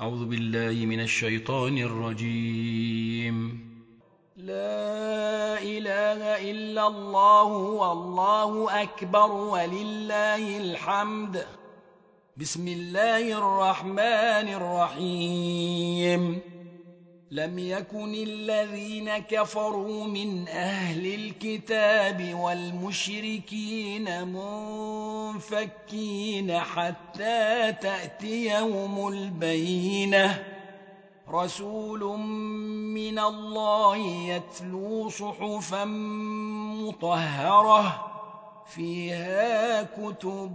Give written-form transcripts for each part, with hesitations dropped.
أعوذ بالله من الشيطان الرجيم. لا إله إلا الله والله أكبر ولله الحمد. بسم الله الرحمن الرحيم. لم يكن الذين كفروا من أهل الكتاب والمشركين منفكين حتى تأتيهم البينة. رسول من الله يتلو صحفا مطهرة فيها كتب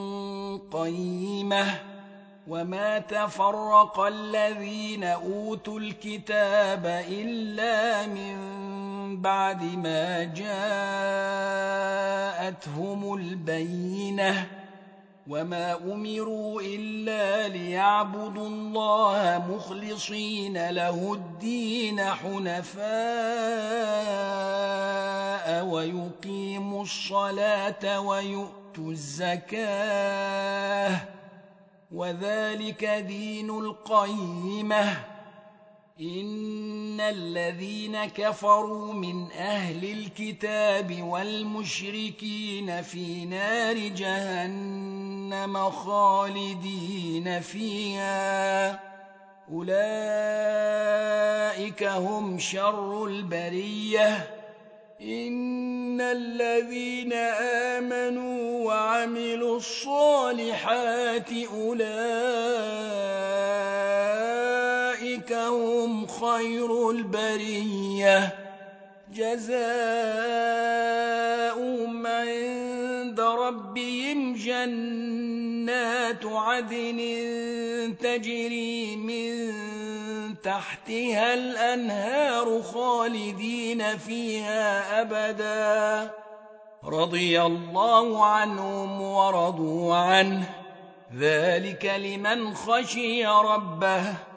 قيمة. وما تفرق الذين أوتوا الكتاب إلا من بعد ما جاءتهم البينة. وما أمروا إلا ليعبدوا الله مخلصين له الدين حنفاء ويقيموا الصلاة ويؤتوا الزكاة وذلك دين القيمة. إن الذين كفروا من أهل الكتاب والمشركين في نار جهنم خالدين فيها أولئك هم شر البرية. إن الذين آمنوا وعملوا الصالحات أولئك هم خير البرية. جزاؤهم عند ربهم جنات عدن تجري من تحتها الأنهار خالدين فيها أبدا. رضي الله عنهم ورضوا عنه ذلك لمن خشي ربه.